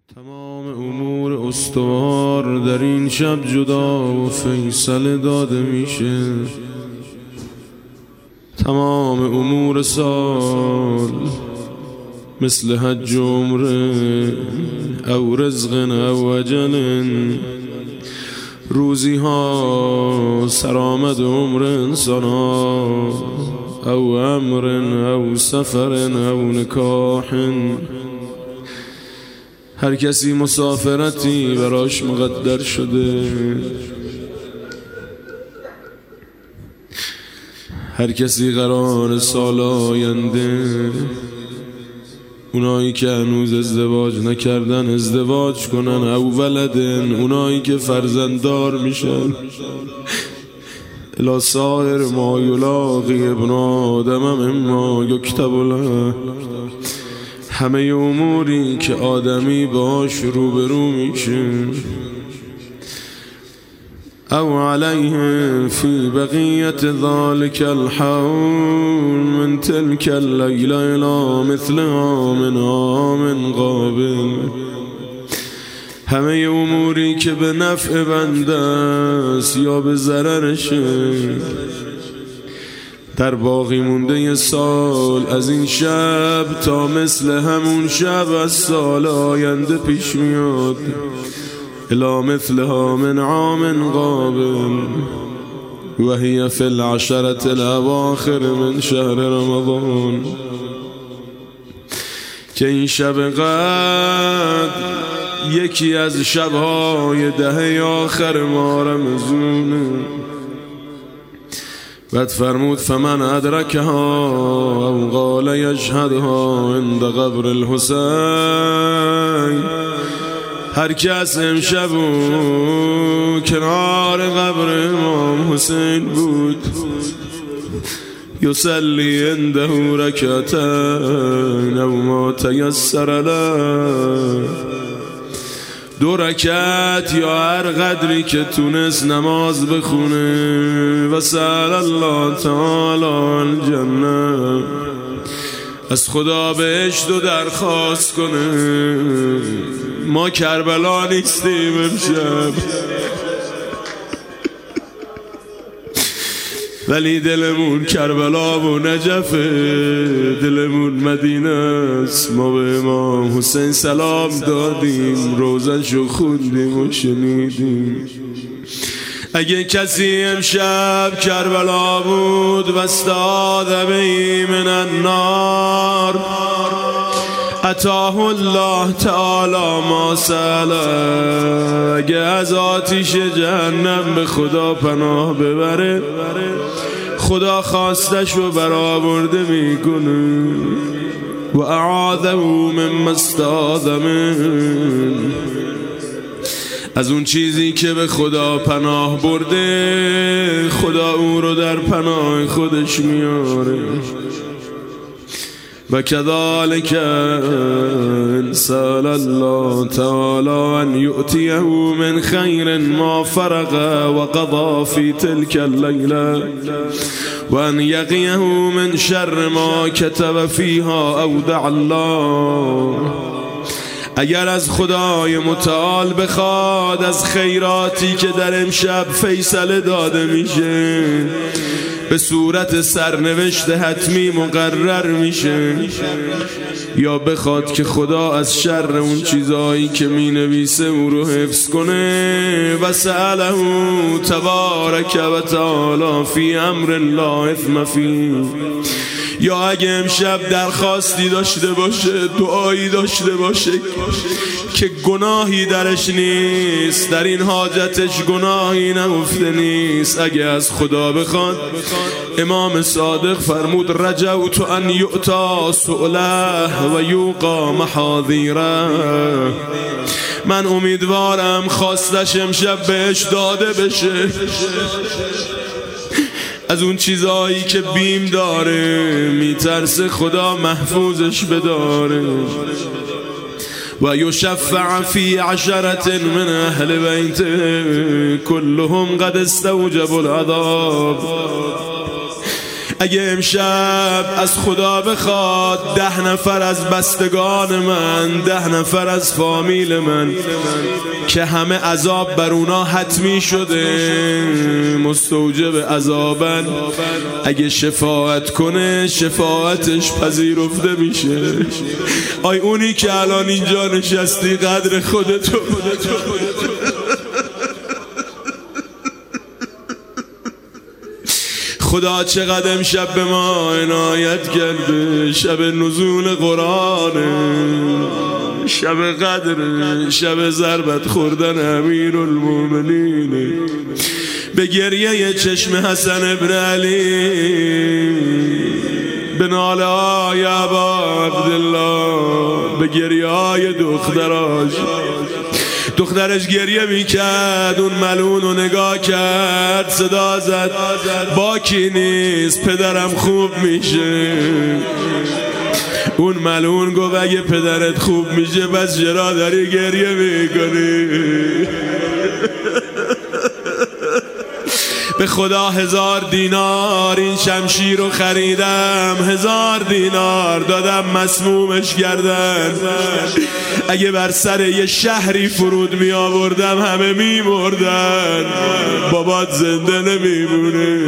تمام امور استوار در این شب جدا و فیصله داده میشه. تمام امور سال مثل حج و عمره او رزق او اجل، روزی ها سرآمد عمر انسان ها او امر او سفر او نکاح. هر کسی مسافرتی براش مقدر شده، هر کسی قرار سال آینده، اونایی که هنوز ازدواج نکردن ازدواج کنن او ولدن، اونایی که فرزنددار میشن الی سائر ما یلاقی ابن آدم مما یکتب له، همه اموری که آدمی باش روبرو میشه. او علیه فی بقیت ذالک الحول من تلک اللیل الی مثل عام عام قابل، همه اموری که به نفع بنده است یا به ضررشه در باقی مونده سال از این شب تا مثل همون شب از سال آینده پیش میاد. الی مثلها من عام قابل و هی فی العشرة الاواخر من شهر رمضان، که این شب قدر یکی از شبهای دهه آخر ماه رمضانه. بعد فرمود فمن ادرکها او قال یشهدها عند قبر الحسین، هر کس امشب کنار قبر امام حسین بود یصلی عنده رکعتین او ما تیسر له، 2 رکعت یا هر قدری که تونست نماز بخونه و سأل الله تعالی الجنه، از خدا بهشت و درخواست کنه. ما کربلا نیستیم امشب، ولی دلمون کربلا و نجفه، دلمون مدینه است. ما به امام حسین سلام دادیم، روزنشو خوندیم و شنیدیم. اگه کسی امشب کربلا بود و استعاذ به من النار اتاه الله تعالی ما سأله، اگه از آتش جهنم به خدا پناه ببره خدا خواستش رو برآورده میکنه. و اعاذه مما استعاذ من، از اون چیزی که به خدا پناه برده خدا او رو در پناه خودش میاره. و كذلك ان سأل الله تعالی ان یؤتیه من خیر ما فرغ و قضا فی تلک اللیله و ان یقیه من شر ما کتب فیها اودع الله، اگر از خدای متعال بخواد از خیراتی که در امشب فیصله داده میشه به صورت سرنوشت حتمی مقرر میشه، یا بخواد که خدا از شر اون چیزایی که می نویسه او رو حفظ کنه، و سأله تبارک و تعالی فی امر لا اثم فیه، یا اگه امشب درخواستی داشته باشه، دعایی داشته باشه که گناهی درش نیست، در این حاجتش گناهی نهفته نیست، اگه از خدا بخواد، امام صادق فرمود رجوت ان یؤتا سؤله و یوقا محاذیره، من امیدوارم خواستش امشب بهش داده بشه، از اون چیزایی که بیم داره میترسه خدا محفوظش بداره. و یشفع فی 10 من اهل بیت کلهم قد استوجب العذاب، اگه امشب از خدا بخواد 10 نفر از بستگان من، 10 نفر از فامیل من که همه عذاب بر اونا حتمی شده، مستوجب عذابن، اگه شفاعت کنه شفاعتش پذیرفته میشه. آی اونی که الان اینجا نشستی قدر خودتو خدا چقدر امشب به ما عنایت کرده، شب نزول قرآنه، شب قدر، شب ضربت خوردن امیرالمومنینه. به گریه چشم حسن ابن علی، به ناله های ابا عبدالله، به گریه های دخترش گریه میکرد. اون ملعون رو نگاه کرد، صدا زد باکی نیست، پدرم خوب میشه. اون ملعون گفت اگه پدرت خوب میشه بس چرا داری گریه میکنی؟ به خدا 1000 دینار این شمشیر رو خریدم، 1000 دینار دادم مسمومش کردن. اگه بر سر یه شهری فرود می آوردم همه می مردن، بابات زنده نمیمونه.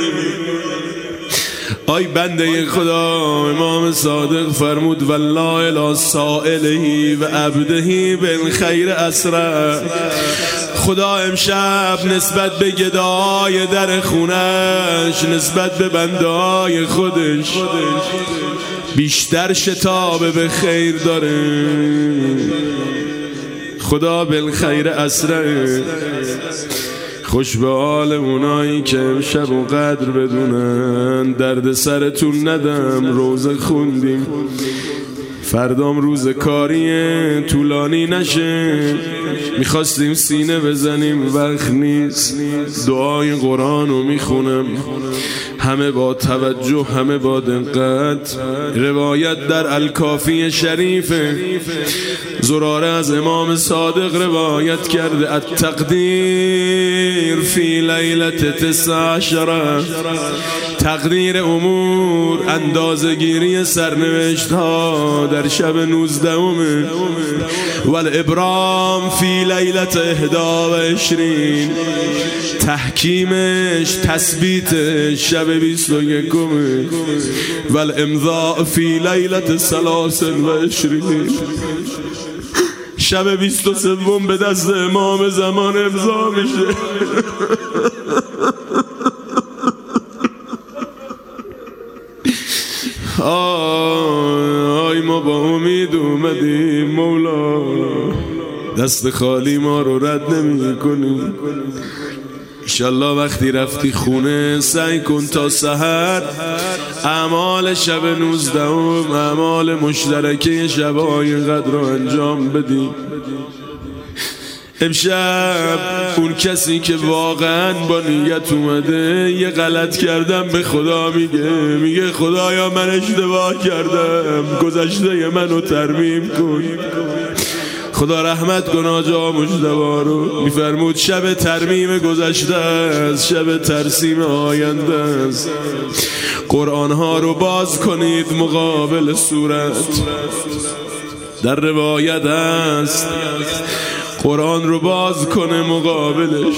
آی بنده خدا، امام صادق فرمود والله لا سائلهی و عبدهی بالخیر اسرع. خدا امشب نسبت به گدای در خونش، نسبت به بندهای خودش بیشتر شتاب به خیر داره. خدا بالخیر اسرع. خوش به حال اونایی که امشب و قدر بدونن. درد سرتون ندم، روزه خوندیم، فردام روز کاریه، طولانی نشه. میخواستیم سینه بزنیم، وقت نیست. دعای قرآن رو میخونم، همه با توجه، همه با دقت. روایت در الکافی شریفه، زراره از امام صادق روایت کرده التقدیر فی لیلت 19، تقدیر امور، اندازه‌گیری سرنوشت ها در شب 19 والابرام فی لیلت 21، تحکیمش، تثبیتش شب 21 والامضاء فی لیلت 23، شب 23 به دست امام زمان امضا میشه. آی ما با امید اومدیم مولا، دست خالی ما رو رد نمی کنیم. انشالله وقتی رفتی خونه سعی کن تا سحر اعمال شب 19 اعمال مشترکه شبای قدر رو انجام بدیم. امشب اون کسی که واقعا با نیت اومده یه غلط کردم به خدا میگه خدایا من اشتباه کردم، گذشته منو ترمیم کن. خدا رحمت کن آجا مجتبی رو. میفرمود شب ترمیم گذشته است، شب ترسیم آینده است. قرآن ها رو باز کنید مقابل صورت. در روایت است قرآن رو باز کنه مقابلش.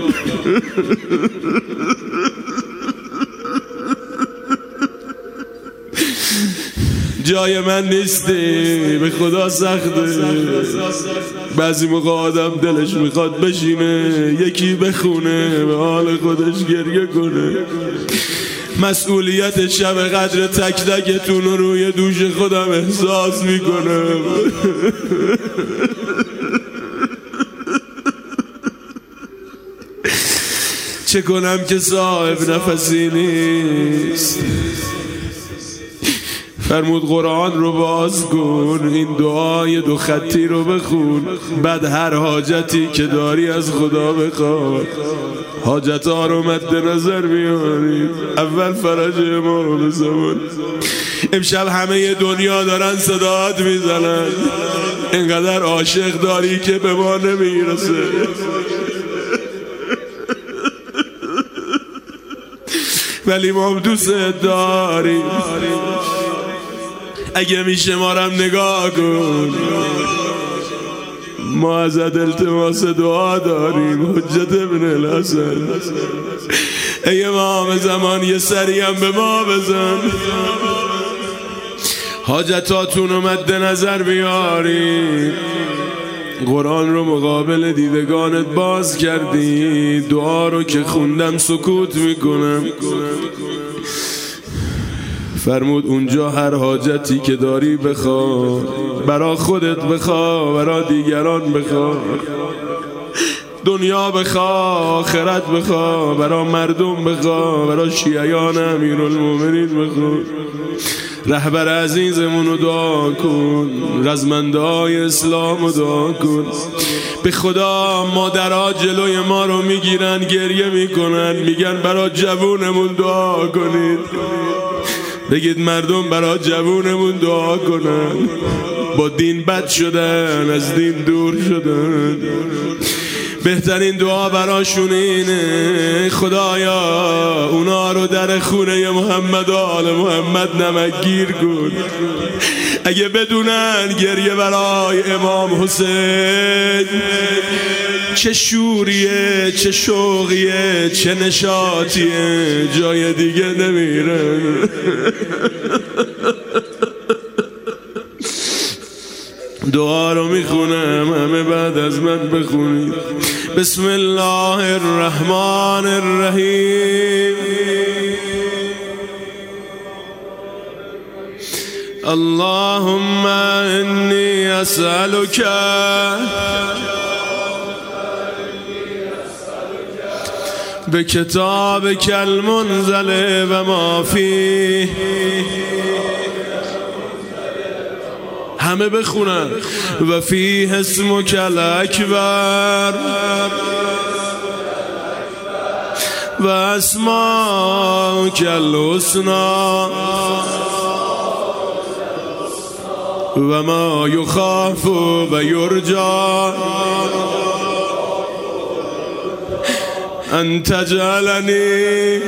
جای من نیستی، به خدا سخته. بعضی موقع آدم دلش میخواد بشینه یکی بخونه، به حال خودش گریه کنه. مسئولیت شب قدر تک تکتون رو روی دوش خودم احساس میکنم. چه کنم که صاحب نفسی نیست. فرمود قرآن رو باز کن، این دعای 2 خطی رو بخون، بعد هر حاجتی که داری از خدا بخواد. حاجت ها رو مد نظر بیارید. اول فرج امام زمان. امشب همه دنیا دارن صدات میزنن، اینقدر عاشق داری که به ما نمیرسه. ولی ما هم دوست داریم. اگه میشه ما رو هم نگاه کن، ما ازت التماس دعا داریم حجت ابن الحسن. ای امام زمان یه سری هم به ما بزن، حاجتاتون رو مد نظر بیاریم. قرآن رو مقابل دیدگانت باز کردی، دعا رو که خوندم سکوت میکنم. فرمود اونجا هر حاجتی که داری بخوا، برا خودت بخوا، برا دیگران بخوا، دنیا بخوا، آخرت بخوا، برا مردم بخوا، برا شیعیان امیرالمومنین بخوا. رهبر عزیزمون رو دعا کن، رزمنده های اسلام رو دعا کن. به خدا مادرها جلوی ما رو میگیرن، گریه میکنن، میگن برا جوونمون دعا کنید. بگید مردم برا جوونمون دعا کنن، با دین بد شدن، از دین دور شدن. بهترین دعا براشون اینه خدایا اونا رو در خونه محمد و آل محمد نمکگیر کن. اگه بدونن گریه برای امام حسین چه شوریه، چه شوقیه، چه نشاطیه، جای دیگه نمیرن. دعا رو میخونم، همه بعد از من بخونید. بسم الله الرحمن الرحیم. اللهم انی اسألک بکتابک المنزل و ما فیه. همه بخونن. و فیه اسمک الاکبر و اسماک الحسنی و ما یخاف و یرجا ان تجعلنی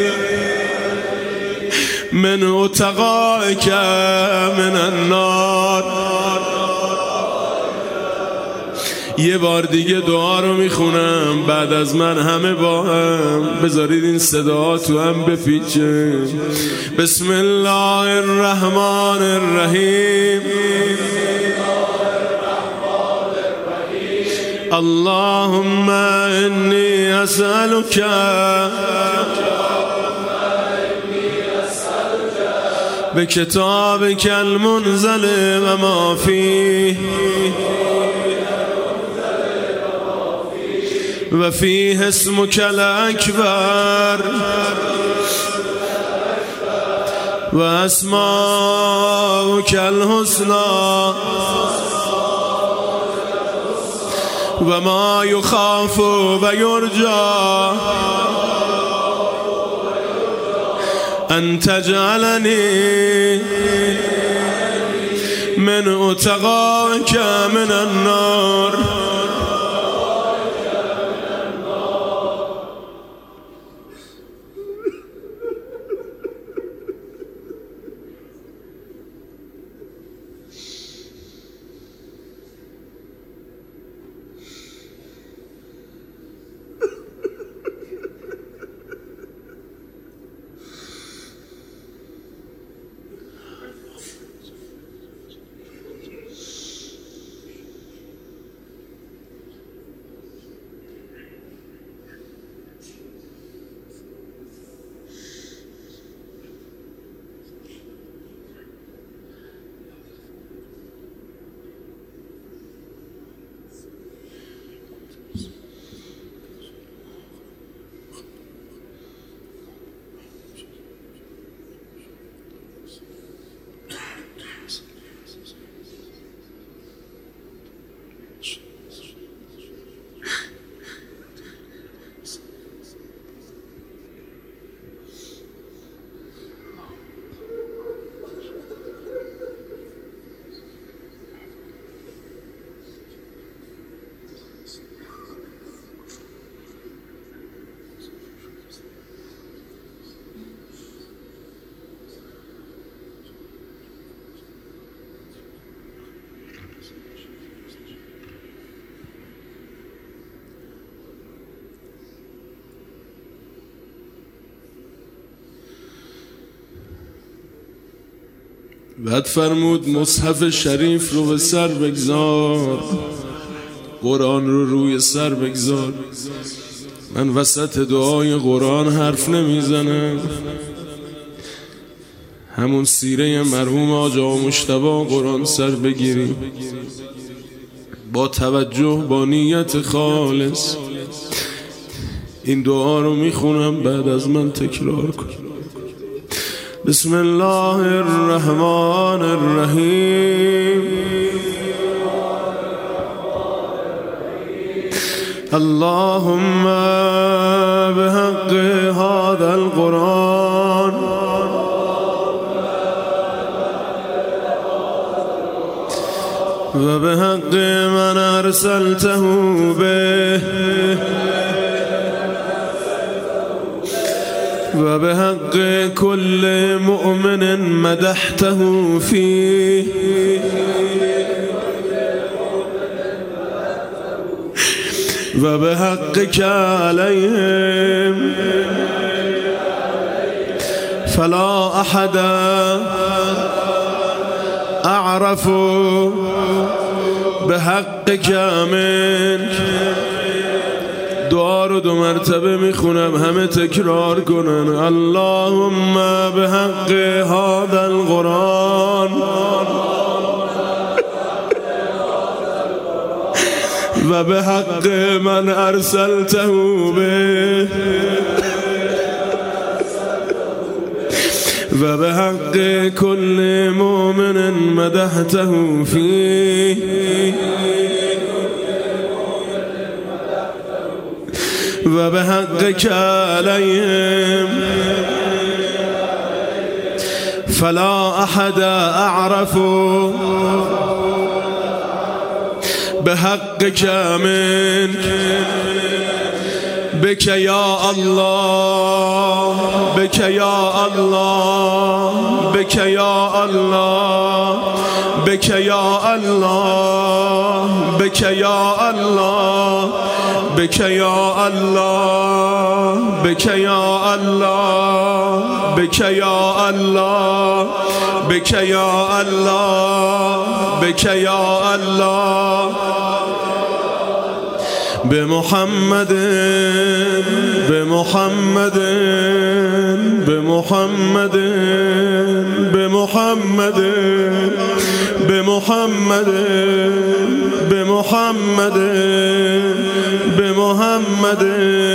من اتقائک من النار. یه بار دیگه دعا رو میخونم، بعد از من همه با هم بذارید این صدا تو هم بپیچه. بسم الله الرحمن الرحیم. اللهم انی اسألک بکتابک المنزل و ما فیه و فیه اسمک الاکبر و اسماک الحسنی و ما یخاف و یرجا ان تجعلنی من اتقائک من النار. بعد فرمود مصحف شریف رو به سر بگذار، قرآن رو روی سر بگذار. من وسط دعای قرآن حرف نمیزنم، همون سیره مرحوم آقا مجتبی قرآن سر بگیری، با توجه، با نیت خالص این دعا رو میخونم، بعد از من تکرار کن. بسم الله الرحمن الرحیم. اللهم بحق هذا القرآن و بحق من ارسلته به و بحق كل مؤمن مدحته فيه و بحقك عليهم فلا احد اعرف بحقك منك. دعا رو 2 مرتبه میخونم، همه تکرار کنن. اللهم بحق هذا القرآن و بحق من ارسلته به و بحق كل مؤمن مدحته فيه و بحقك عليهم فلا احد اعرف بحقك منك. بك يا الله، بك يا الله، بك يا الله، بك يا الله، بك يا الله، بك يا الله، بك يا الله، بك يا الله، بك يا الله، بك يا الله. بمحمد بمحمد بمحمد بمحمد بمحمد بمحمد بمحمد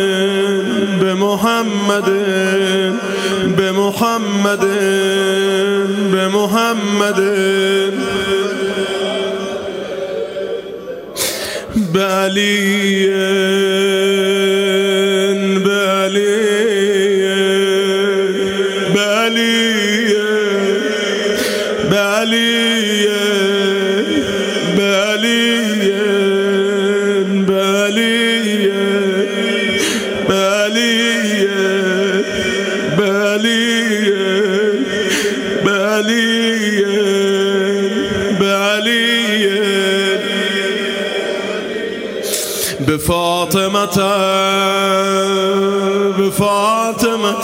بمحمد بمحمد بمحمد بعلي بعلي بعلي بعلي بعلي بعلي بعلي بعلي بعلي بفاطمة بفاطمة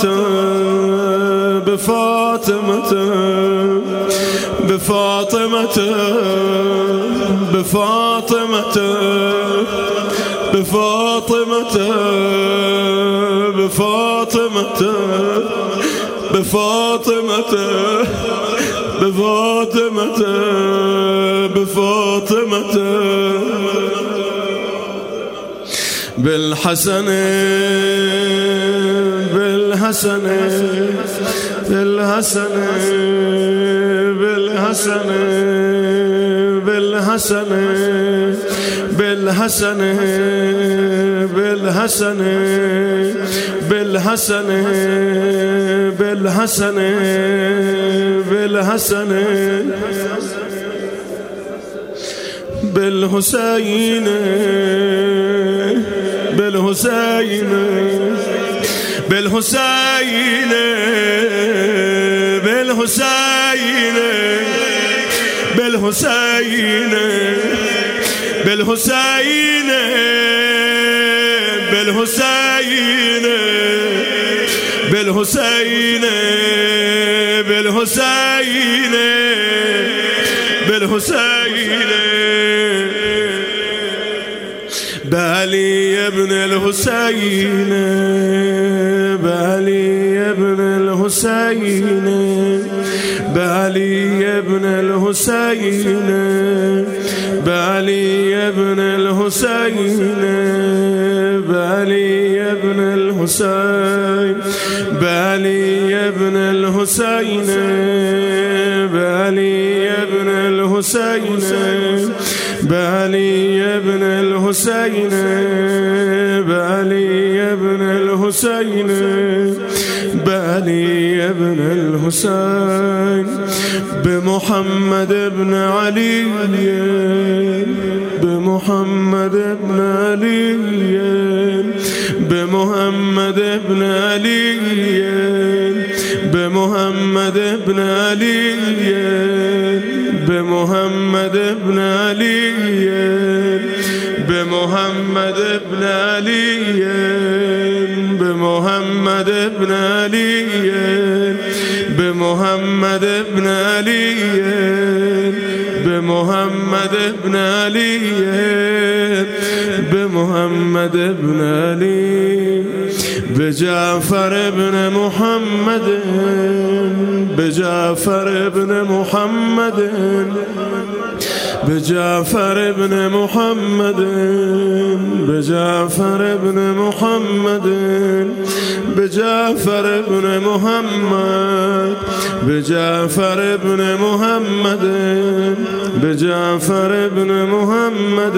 بفاطمة بفاطمة بفاطمة بفاطمة بفاطمة بفاطمة بفاطمة بفاطمة بالحسن بالحسن بالحسن بالحسن بالحسن بالحسن بالحسن بالحسن بالحسن بالحسن بالحسين بالحسين بالحسين بالحسين بالحسين بالحسين بالحسين بالحسين بالحسين بالحسين بعلي ابن الحسين بعلي ابن الحسين بعلي ابن الحسين بعلي ابن الحسين بعلي ابن الحسين بعلي ابن الحسين بعلي ابن الحسين بعلي ابن الحسين بعلي ابن الحسين بعلي ابن الحسين بمحمد بن علي بمحمد بن علي بمحمد بن علي بمحمد بن علي بمحمد بن علي بمحمد بن علي بمحمد بن علي بمحمد بن علي بمحمد بن علي بمحمد بن علي بجعفر بن محمد بجعفر بن محمد بجعفر بن محمد بجعفر بن محمد بجعفر بن محمد بجعفر بن محمد بجعفر بن محمد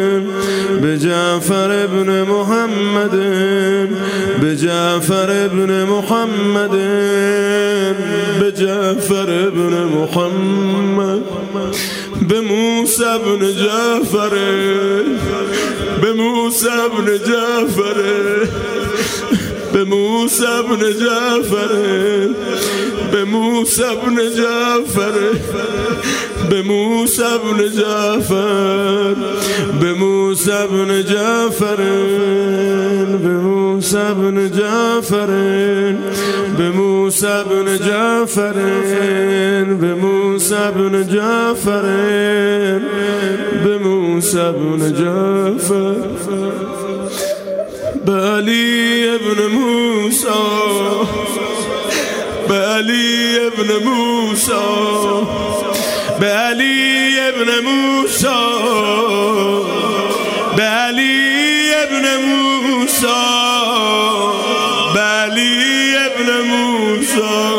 بجعفر بن محمد بجعفر بن محمد بجعفر بن محمد بموسى بن جعفر بموسى بن جعفر بموسى بن جعفر بموسى بن جعفر بموسى بن جعفر بموسى بن جعفر بموسى بن جعفر بموسى بن جعفر بموسى بن جعفر بموسى بن جعفر بعلي ابن موسى بعلي ابن موسى بعلي ابن موسى بعلي ابن موسى بعلي ابن موسى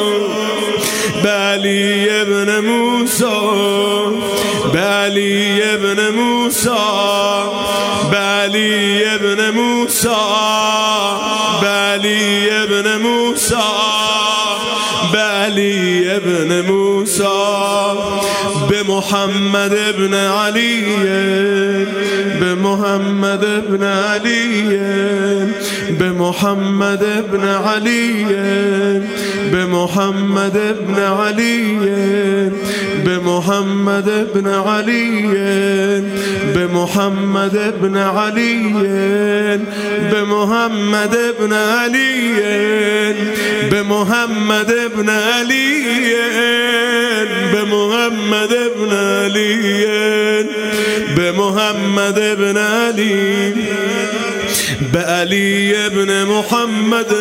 بعلي ابن موسى بعلي ابن موسى بعلي ابن موسى بعلي ابن موسى بعلي ابن موسى بمحمد بن علي بمحمد بن علي بمحمد بن علي بمحمد بن علي بمحمد بن علي بمحمد بن علي بمحمد بن علي بمحمد بن علي بمحمد بن علي بمحمد بن علي بعلي بن محمد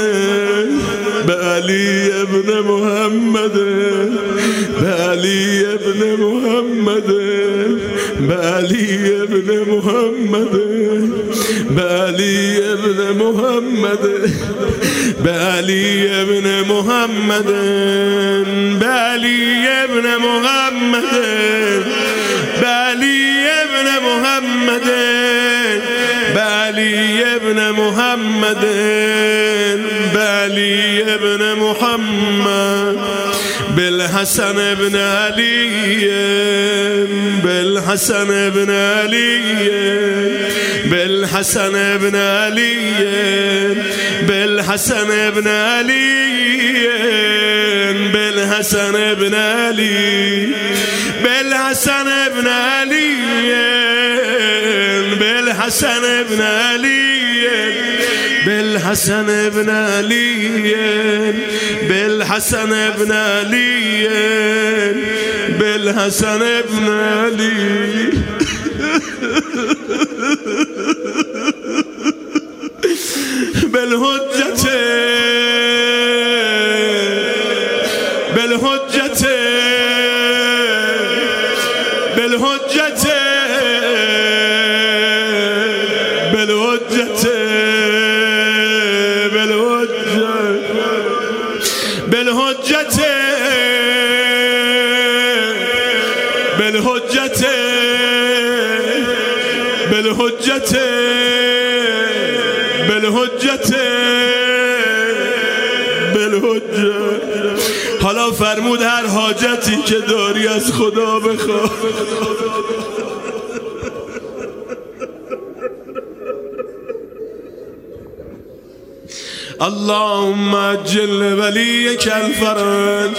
بعلي بن محمد بعلي بن محمد بعلي بن محمد بعلي بن محمد بعلي بن محمد بعلي بن محمد بعلي بن محمد بعلي بن محمد بعلي بن محمد بالحسن بن علي بالحسن بن علي بالحسن بن علي بالحسن بن علي بالحسن بن علي بالحسن بن علي بالحسن ابن علي بالحسن ابن علي بالحسن ابن علي بالحسن ابن علي بالحجة بالحجة بالحجة بالحجة بالحجة بالحجة بالحجة بالحجة بالحجة. حالا فرمود هر حاجتی که داری از خدا بخواه. اللهم عجل وليك الفرج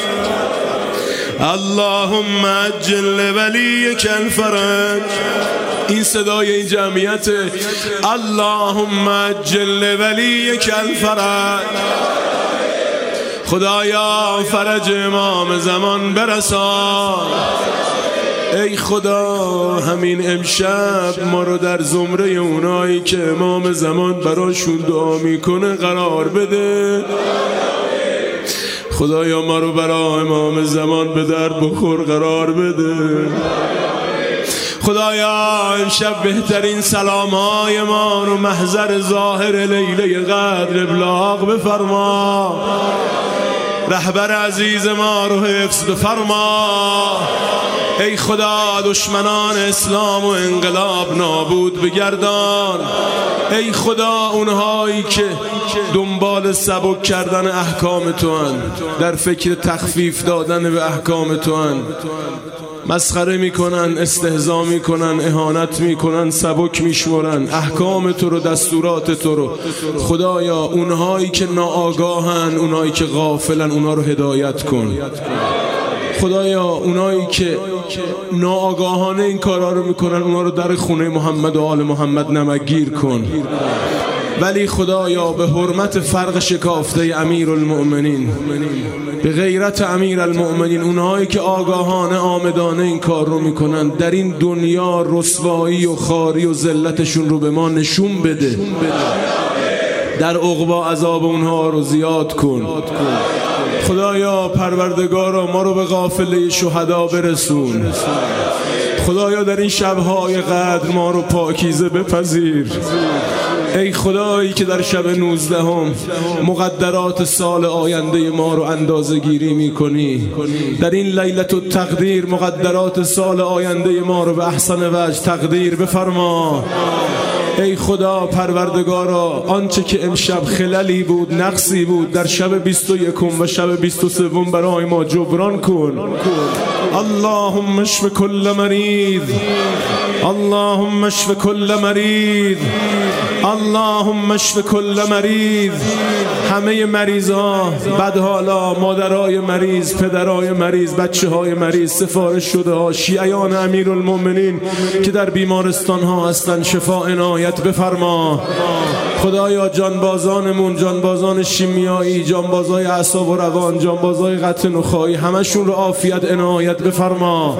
اللهم عجل وليك الفرج. این صدای این جمعیت. اللهم عجل وليك الفرج. خدایا فرج امام زمان برسان. ای خدا همین امشب ما رو در زمره اونایی که امام زمان براشون دعا میکنه قرار بده. خدایا ما رو برای امام زمان به درد بخور قرار بده. خدایا امشب بهترین سلامهای ما رو محضر ظاهر لیله قدر ابلاغ بفرما. رهبر عزیز ما رو حفظ بفرما. ای خدا دشمنان اسلام و انقلاب نابود بگردان. ای خدا اونهایی که دنبال سبک کردن احکام تو هن، در فکر تخفیف دادن به احکام تو هن، مسخره میکنن، استهزا میکنن، اهانت میکنن، سبک میشمرن احکام تو رو، دستورات تو رو. خدایا اونهایی که ناآگاهن، اونهایی که غافلن، اونها رو هدایت کن. خدایا اونایی که ناآگاهانه این کارا رو میکنن، اونا رو در خونه محمد و آل محمد نمکگیر کن. ولی خدایا به حرمت فرق شکافته امیرالمؤمنین، به غیرت امیرالمؤمنین، اونهایی که آگاهانه آمدانه این کار رو میکنن، در این دنیا رسوایی و خاری و ذلتشون رو به ما نشون بده. در عقبا عذاب اونها رو زیاد کن. خدایا پروردگارا ما رو به قافله شهدا برسون. خدایا در این شبهای قدر ما رو پاکیزه بپذیر. ای خدایی که در شب 19 مقدرات سال آینده ما رو اندازه گیری می کنی، در این لیلت التقدیر مقدرات سال آینده ما رو به احسن وجه تقدیر بفرما. ای خدا پروردگارا آنچه که امشب خللی بود، نقصی بود، در شب 21 و شب 23 برای ما جبران کن. اللهم اشف کل مریض، اللهم اشف کل مریض، اللهم اشف کل مریض. همه مریض ها، بدحالا، مادرای مریض، پدرای مریض، بچه های مریض، سفارش شده ها، شیعیان امیرالمؤمنین که در بیمارستان ها هستن، شفا عنایت بفرما. خدایا جانبازانمون، جانبازان شیمیایی، جانبازای اعصاب و روان، جانبازای قطع نخاعی، همشون رو عافیت عنایت بفرما.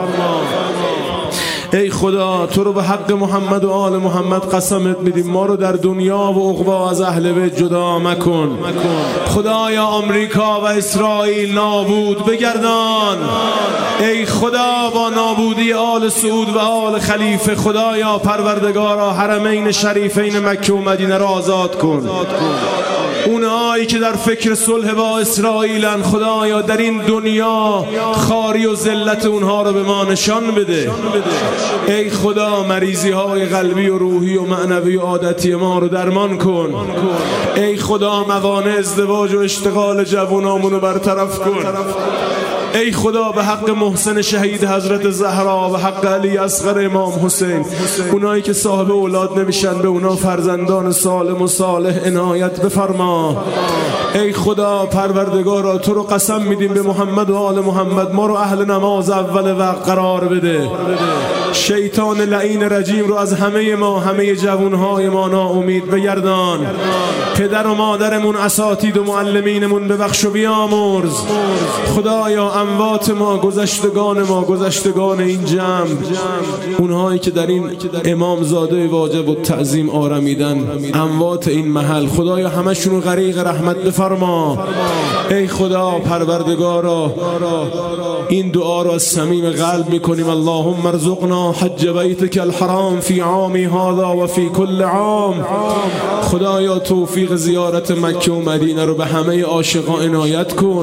ای خدا تو رو به حق محمد و آل محمد قسمت میدیم، ما رو در دنیا و عقبا از اهل بیت جدا مکن. خدایا آمریکا و اسرائیل نابود بگردان. ای خدا با نابودی آل سعود و آل خلیفه، خدایا پروردگارا حرمین شریفین مکه و مدینه را آزاد کن. اونهایی که در فکر صلح با اسرائیلن، خدایا در این دنیا خاری و ذلت اونها رو به ما نشان بده. ای خدا مریضی های قلبی و روحی و معنوی و عادتی ما رو درمان کن. ای خدا موانع ازدواج و اشتغال جوانامون رو برطرف کن. ای خدا به حق محسن شهید حضرت زهرا و حق علی اصغر امام حسین، اونایی که صاحب اولاد نمیشن به اونا فرزندان سالم و صالح عنایت بفرما. ای خدا پروردگارا تو رو قسم میدیم به محمد و آل محمد، ما رو اهل نماز اول وقت قرار بده. شیطان لعین رجیم رو از همه ما، همه جوانهای ما ناامید بگردان. پدر و مادرمون، اساتید و معلمینمون ببخش و بیامرز. خدایا اموات ما، گذشتگان ما، گذشتگان این جمع، اونهایی که در این امامزاده واجب و تعظیم آرمیدن، اموات این محل، خدایا همشون رو غریق رحمت بفرما. ای خدا پروردگارا، این دعا رو از صمیم قلب میکنیم. اللهم ارزقنا حج بیتک الحرام فی عامی هذا و فی کل عام. خدایا توفیق زیارت مکه و مدینه رو به همه عاشقان عنایت کن.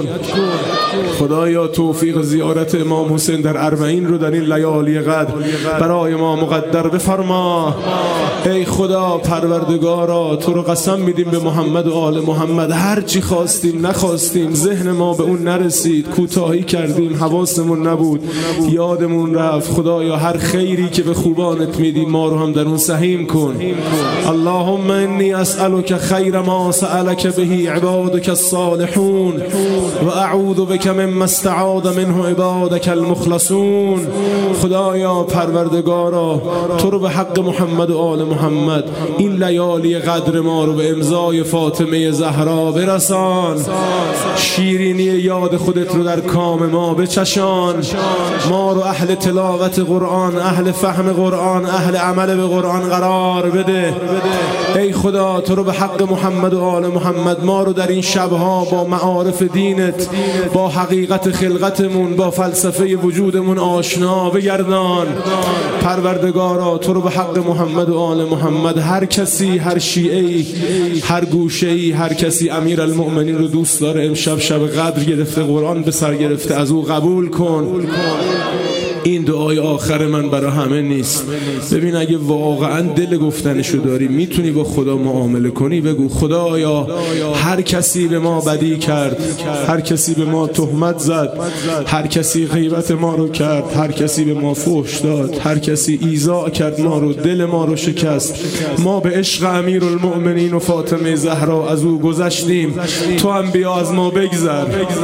خدایا توفیق زیارت امام حسین در اربعین رو در این لیالی قدر برای ما مقدر بفرما. ای خدا پروردگارا، تو رو قسم میدیم به محمد و آل محمد، هر چی خواستیم نخواستیم، ذهن ما به اون نرسید، کوتاهی کردیم، حواسمون نبود، یادمون رفت. خدایا هر خیری که به خوبانت میدیم ما رو هم در اون سهیم کن. اللهم انی اسألک خیر ما سألک به عبادک الصالحون و اعوذ بک مما استعاذ منه عبادک المخلصون. خدایا پروردگارا، تو رو به حق محمد و آل محمد این لیالی قدر ما رو به امضای فاطمه زهرا برسان. شیرینی یاد خودت رو در کام ما بچشان. ما رو اهل تلاوت قرآن، اهل فهم قرآن، اهل عمل به قرآن قرار بده. ای خدا، تو رو به حق محمد و آل محمد ما رو در این شبها با معارف دینت، با حقیقت خلقتمون، با فلسفه وجودمون آشنا بگردان. پروردگارا، تو رو به حق محمد و آل محمد هر کسی، هر شیعه‌ای، هر گوشه‌ای، هر کسی امیر المؤمنین رو دوست داره، امشب شب قدر گرفته، قرآن به سر گرفته، از او قبول کن. این دعای آخر من برای همه نیست. ببین اگه واقعا دل گفتنشو داری، میتونی با خدا معامله کنی، بگو خدایا هر کسی به ما بدی کرد، هر کسی به ما تهمت زد، هر کسی غیبت ما رو کرد، هر کسی به ما فحش داد، هر کسی ایذا کرد ما رو، دل ما رو شکست، ما به عشق امیرالمؤمنین و فاطمه زهرا از او گذشتیم، تو هم بیا از ما بگذر.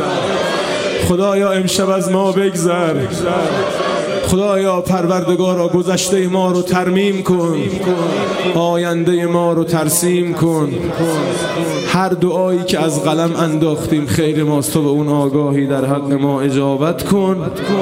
خدایا امشب از ما بگذر. خدایا پروردگارا، گذشته ما رو ترمیم کن، آینده ما رو ترسیم کن. هر دعایی که از قلم انداختیم خیر ماست، تو به اون آگاهی در حق ما اجابت کن.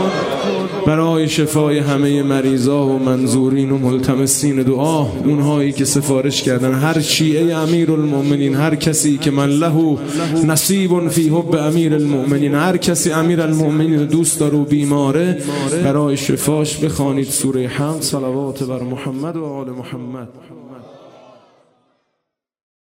برای شفای همه مریضا و منظورین و ملتمسین دعا، اونهایی که سفارش کردن، هر شیعه امیرالمؤمنین، هر کسی که من له نصیب فی حب امیرالمؤمنین، هر کسی امیرالمؤمنین دوست داره و بیماره، برای شفاش بخوانید سوره حمد، صلوات بر محمد و آل محمد.